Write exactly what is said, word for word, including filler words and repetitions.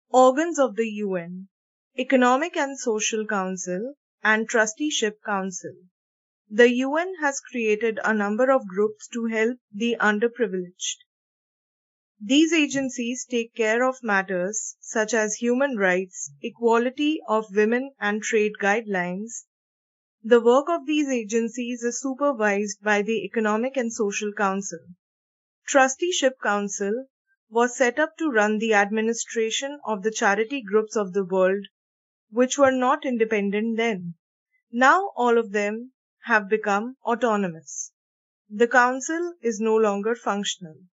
Organs of the U N: Economic and Social Council and Trusteeship Council. The U N has created a number of groups to help the underprivileged. These agencies take care of matters such as human rights, equality of women, and trade guidelines. The work of these agencies is supervised by the Economic and Social Council. Trusteeship Council was set up to run the administration of the charity groups of the world, which were not independent then. Now all of them have become autonomous. The council is no longer functional.